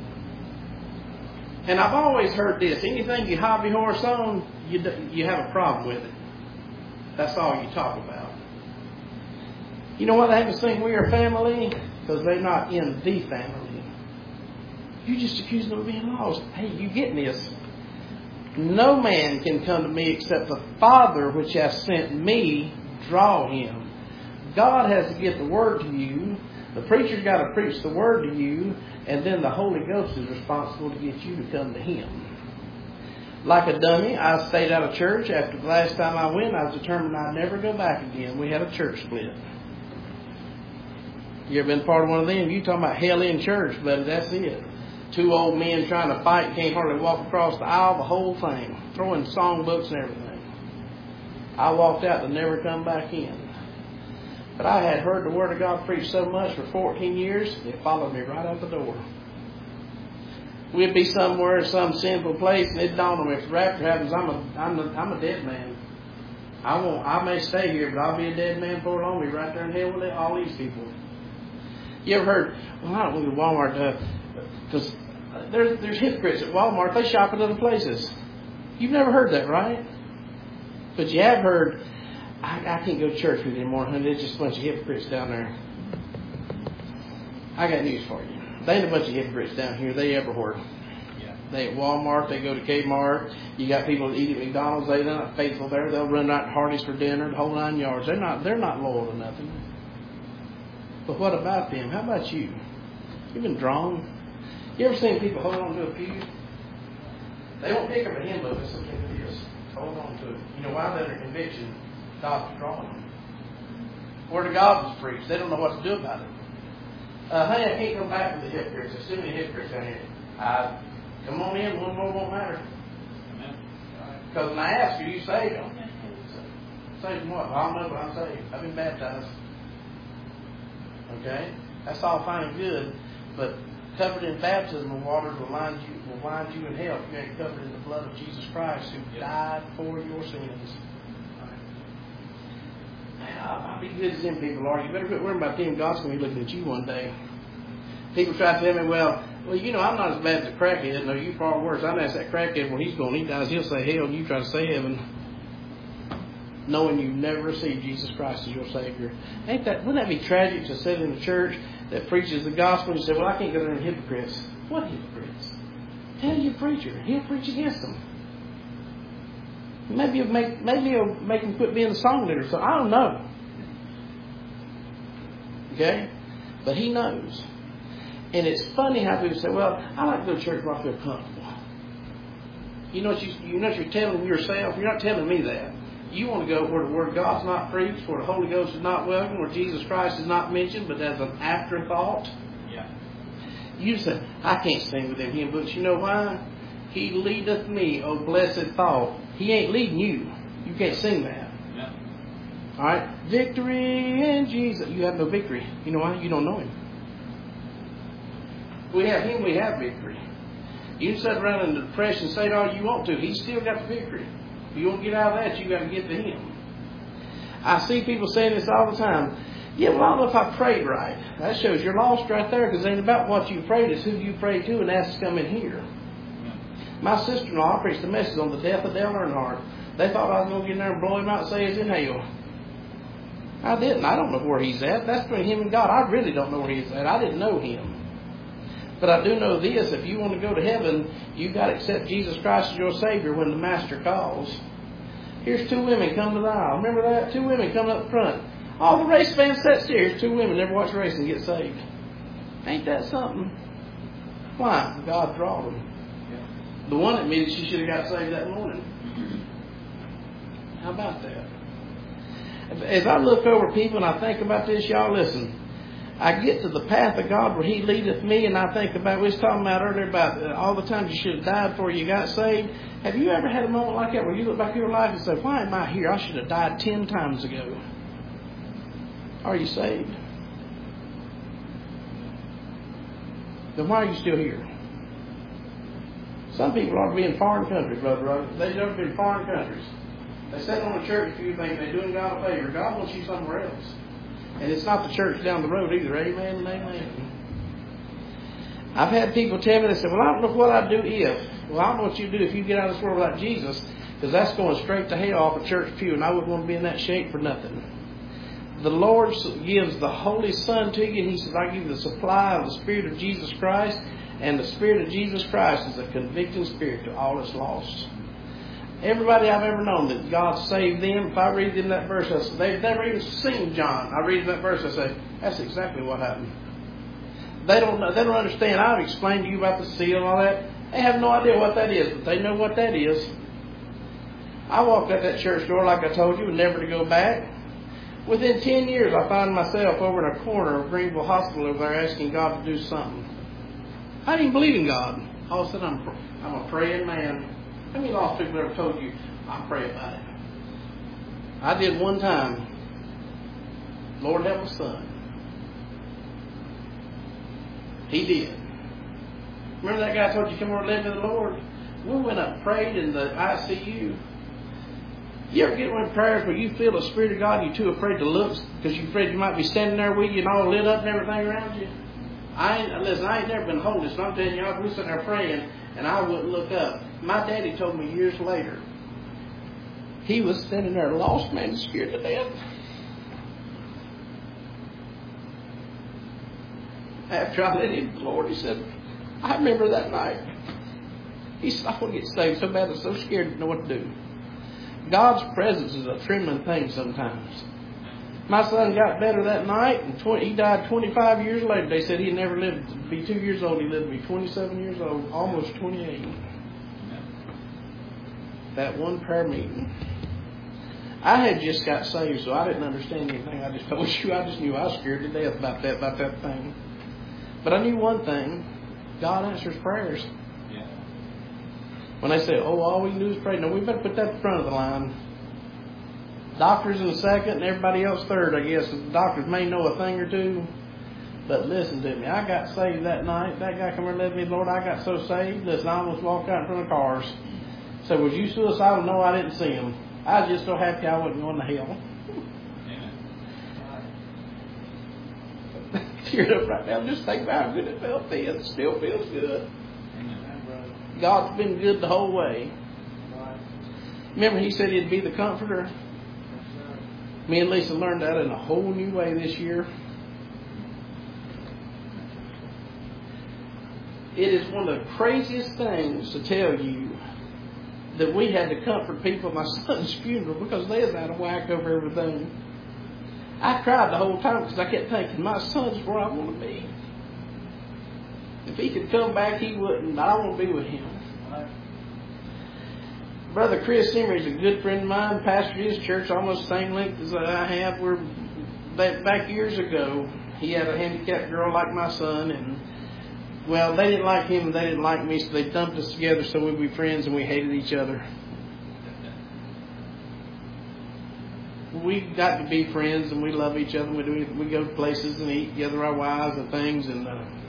And I've always heard this. Anything you hobby horse on, you have a problem with it. That's all you talk about. You know why they haven't sing We Are Family? Because they're not in the family. You just accuse them of being lost. Hey, you getting this? No man can come to me except the Father which has sent me draw him. God has to get the word to you. The preacher's got to preach the word to you. And then the Holy Ghost is responsible to get you to come to Him. Like a dummy, I stayed out of church. After the last time I went, I was determined I'd never go back again. We had a church split. You ever been part of one of them? You talking about hell in church, but that's it. Two old men trying to fight, can't hardly walk across the aisle, the whole thing. Throwing songbooks and everything. I walked out and never come back in. But I had heard the Word of God preached so much for 14 years, it followed me right out the door. We'd be somewhere in some sinful place, and it dawned on me, if the rapture happens, I'm a dead man. I may stay here, but I'll be a dead man before long. I'll be right there in hell with all these people. You ever heard, well, I don't go to Walmart, because there's hypocrites at Walmart. They shop at other places. You've never heard that, right? But you have heard, I can't go to church with you anymore, honey. There's just a bunch of hypocrites down there. I got news for you. There ain't a bunch of hypocrites down here. They everywhere. Yeah. They at Walmart, they go to Kmart. You got people that eat at McDonald's. They're not faithful there. They'll run out to Hardee's for dinner, the whole 9 yards. They're not loyal to nothing. But what about them? How about you? You've been drawn. You ever seen people hold on to a pew? They won't pick up a hymn book. It's okay to just hold on to it. You know why? They're conviction. God's drawing them. Word of God was preached. They don't know what to do about it. Honey, I can't come back with the hypocrites. There's too many hypocrites down here. Come on in. One more won't matter. Because when I ask you, you saved them. Saved from what? Well, I don't know, but I'm saved. I've been baptized. Okay? That's all fine and good. But covered in baptism water will wind you in hell if you ain't covered in the blood of Jesus Christ who died for your sins. I'll be good as them people are. You better quit worrying about them. God's going to be looking at you one day. People try to tell me, well, you know, I'm not as bad as a crackhead. No, you far worse. I'd ask that crackhead when he's going, he dies, he'll say hell, and you try to say heaven, knowing you never received Jesus Christ as your Savior. Wouldn't that be tragic to sit in a church that preaches the gospel and you say, well, I can't go there with hypocrites. What hypocrites? Tell your preacher. He'll preach against them. Maybe he'll make them quit being a song leader. So I don't know. Okay? But he knows. And it's funny how people say, well, I like to go to church where I feel comfortable. You know what you're telling yourself? You're not telling me that. You want to go where the Word of God's not preached, where the Holy Ghost is not welcome, where Jesus Christ is not mentioned, but as an afterthought. Yeah. You say, I can't sing with them hymn books. You know why? He leadeth me, O blessed thought. He ain't leading you. You can't sing that. Yeah. All right? Victory in Jesus. You have no victory. You know why? You don't know Him. We have Him, we have victory. You can sit around in depression and say it all you want to. He's still got the victory. If you want to get out of that, you got to get to Him. I see people saying this all the time. Yeah, well, I don't know if I prayed right. That shows you're lost right there, because it ain't about what you prayed. It's who you prayed to and asked to come in here. My sister-in-law, I preached a message on the death of Dale Earnhardt. They thought I was going to get in there and blow him out and say he's in hell. I didn't. I don't know where he's at. That's between him and God. I really don't know where he's at. I didn't know him. But I do know this. If you want to go to heaven, you've got to accept Jesus Christ as your Savior when the Master calls. Here's 2 women come to the aisle. Remember that? 2 women come up front. All the race fans sat still. Here's 2 women never watch racing get saved. Ain't that something? Why? God drawed them. The one admitted she should have got saved that morning. How about that? As I look over people and I think about this, y'all listen. I get to the path of God where He leadeth me, and I think about, we was talking about earlier about all the times you should have died before you got saved. Have you ever had a moment like that where you look back at your life and say, why am I here? I should have died 10 times ago. Are you saved? Then why are you still here? Some people ought to be in foreign countries, Brother Rogers. They've never been in foreign countries. They sit on a church pew, think they're doing God a favor. God wants you somewhere else. And it's not the church down the road either. Amen and amen. I've had people tell me, they say, well, I don't know what I'd do if. Well, I don't know what you'd do if you get out of this world without Jesus, because that's going straight to hell off a church pew, and I wouldn't want to be in that shape for nothing. The Lord gives the Holy Son to you, and He says, I give you the supply of the Spirit of Jesus Christ, and the Spirit of Jesus Christ is a convicting spirit to all that's lost. Everybody I've ever known that God saved them, if I read them that verse, I say, they've never even seen John. I read that verse, I say, that's exactly what happened. They don't understand. I've explained to you about the seal and all that. They have no idea what that is, but they know what that is. I walked out that church door, like I told you, and never to go back. Within 10 years, I found myself over in a corner of Greenville Hospital over there asking God to do something. I didn't believe in God. All of a sudden, I'm a praying man. How many lost people ever told you, I pray about it? I did one time. Lord help my son. He did. Remember that guy told you, come over and live with the Lord? We went up and prayed in the ICU. You ever get one of prayers where you feel the Spirit of God and you're too afraid to look because you're afraid you might be standing there with you and all lit up and everything around you? I ain't never been holy, so I'm telling you, I was sitting there praying and I wouldn't look up. My daddy told me years later, he was standing there lost man, scared to death. After I led him to the Lord, he said, I remember that night. He said, I want to get saved so bad, I'm so scared to know what to do. God's presence is a trembling thing sometimes. My son got better that night, and he died 25 years later. They said he never lived to be 2 years old. He lived to be 27 years old, almost 28. That one prayer meeting. I had just got saved, so I didn't understand anything. I just told you, I just knew I was scared to death about that thing. But I knew one thing. God answers prayers. When they say, oh, all we can do is pray. No, we better put that in front of the line. Doctors in the second and everybody else third, I guess. The doctors may know a thing or two. But listen to me. I got saved that night. That guy come and led me, Lord, I got so saved. Listen, I almost walked out in front of cars. So was you suicidal? No, I didn't see him. I was just so happy I wasn't going to hell. Teared up right now. Just think about how good it felt then. It still feels good. God's been good the whole way. Remember, He said He'd be the comforter. Me and Lisa learned that in a whole new way this year. It is one of the craziest things to tell you that we had to comfort people at my son's funeral because they was out of whack over everything. I cried the whole time because I kept thinking, my son's where I want to be. If he could come back, he wouldn't, but I want to be with him. Brother Chris Emery is a good friend of mine, pastor his church almost the same length as I have. We're back years ago. He had a handicapped girl like my son, and well, they didn't like him and they didn't like me, so they dumped us together so we'd be friends, and we hated each other. We got to be friends, and we love each other. We go to places and eat together, our wives and things, and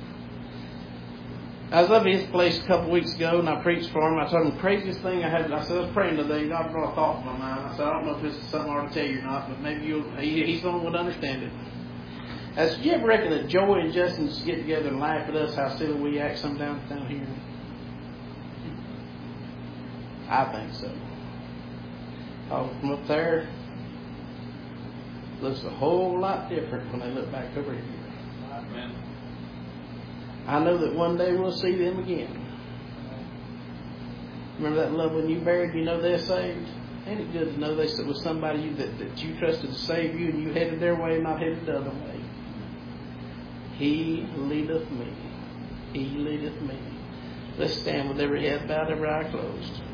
I was up at his place a couple of weeks ago, and I preached for him. I told him the craziest thing I had. I said, I was praying today. God brought a thought to my mind. I said, I don't know if this is something I ought to tell you or not, but maybe he's the one who would understand it. I said, you ever reckon that Joey and Justin just get together and laugh at us, how silly we act sometimes down here? I think so. Oh, from up there, it looks a whole lot different when they look back over here. Amen. I know that one day we'll see them again. Remember that loved one you buried? You know they're saved. Ain't it good to know they was somebody that you trusted to save you, and you headed their way and not headed the other way? He leadeth me. He leadeth me. Let's stand with every head bowed, every eye closed.